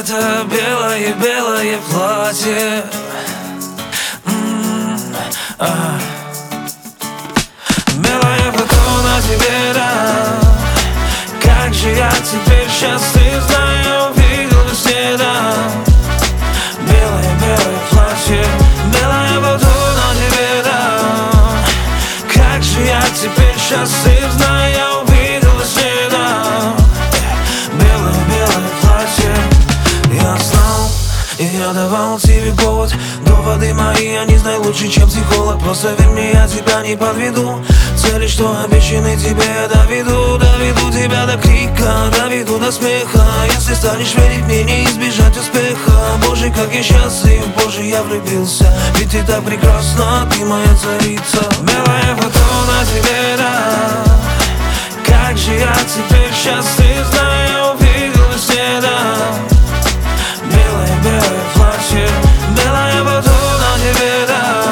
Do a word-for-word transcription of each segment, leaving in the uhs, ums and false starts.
Это белое-белое платье. М-м, а. Белое фото на тебе, да. Как же я теперь счастлив, знаю, увидел во сне, да. Белое-белое платье, белое фото на тебе, да. Как же я теперь счастлив, знаю, я увидел во сне, да. Белое-белое платье. Я знал, и я давал тебе повод. Доводы мои, они знают лучше, чем психолог. Просто верь мне, я тебя не подведу. Цели, что обещаны тебе, я доведу. Доведу тебя до крика, доведу до смеха. Если станешь верить мне, не избежать успеха. Боже, как я счастлив, Боже, я влюбился. Ведь ты так прекрасна, ты моя царица. Белое фото на тебе, да. Как же я теперь счастлив, знаю, я увидел во сне, да. Белое-белое платье, белое фото на тебе, да.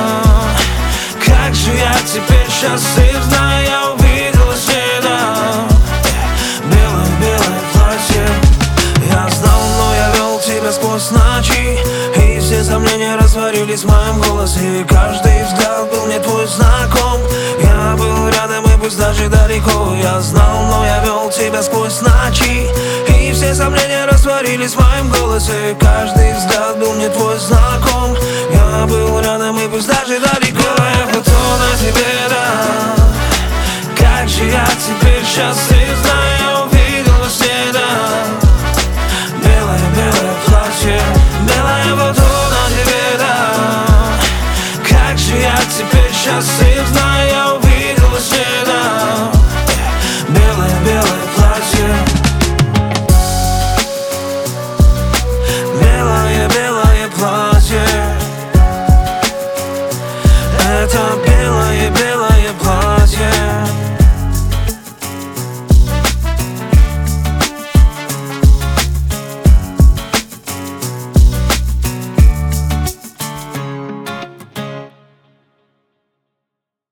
Как же я теперь счастлив, знаю, я увидел во сне, да. Белое-белое платье. Я знал, но я вел тебя сквозь ночи, и все сомнения растворились в моем голосе. И каждый взгляд был мне твой знаком. Я был рядом, и пусть даже далеко. Я знал, но я вел тебя сквозь ночи, и все сомнения растворились в моем голосе. Каждый взгляд был мне твой знаком. Я был рядом, и пусть даже далеко. Белое фото на тебе, да. Как же я теперь счастлив, знаю, я увидел во сне, да. Белое-белое платье, белое фото на тебе, да. Как же я теперь счастлив, знаю, я увидел во сне, да. Белое-белое платье. Белое-белое платье. Это